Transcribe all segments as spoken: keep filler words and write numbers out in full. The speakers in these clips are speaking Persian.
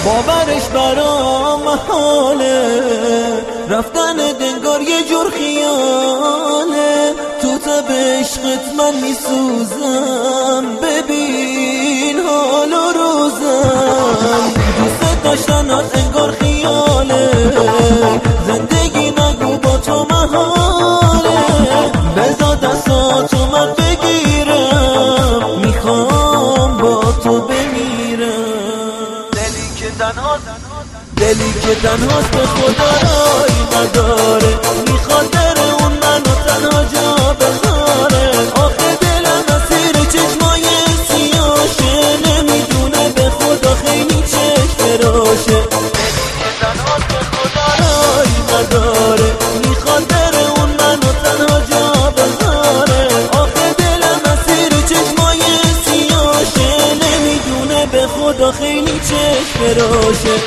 باورش برام محاله، رفتن دنگار یه جور خیاله. تو تب عشقت من میسوزم، ببین حال و روزم. دوست داشتنات انگار خیاله، زندگی نگو با تو محاله. بذار دستاتو من بگیرم، میخوام با تو بمیرم. دلی که تنهاست، دلی که تنهاست به خدا رای نداره، میخواد بره اون منو تنها جا بذاره. آخه دلم اسیر چشمای سیاشه، نمیدونه به خدا خیلی چشم فراشه. دلی که تنهاست به خدا رای نداره، میخواد بره اون منو تنها جا بذاره. آخه دلم اسیر چشمای سیاشه، نمیدونه به خدا خیلی چشم فراشه.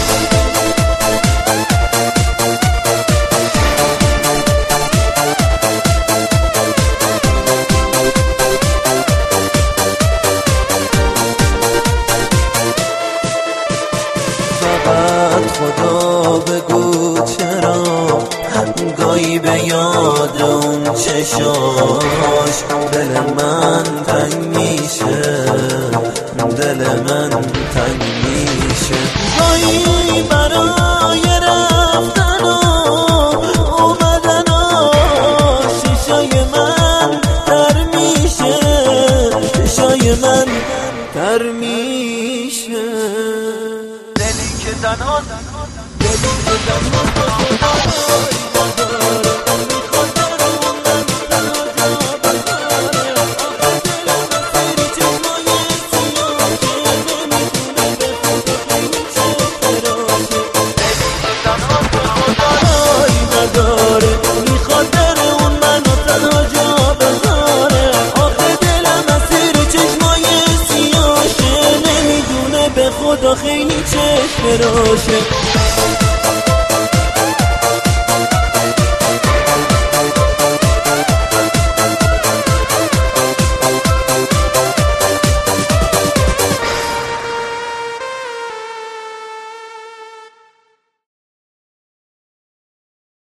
خدا بگو چرا گاهی به یاد اون چشاش دل من تنگ میشه، دل من تنگ میشه. گاهی برای رفتن و اومدناش چشای من تر میشه، چشای من تر میشه. دلی که تنهاست، دلی که تنهاست به خدا رای نداره، میخواد بره اون منو تنها جا بذاره. آخه دلم اسیر چشمای سیاشه، نمیدونه به خدا خیلی چشم فراشه. دلی که تنهاست به خدا رای نداره، میخواد بره اون منو تنها جا بذاره. آخه دلم اسیر چشمای سیاشه، نمیدونه به خدا خیلی چشم فراشه.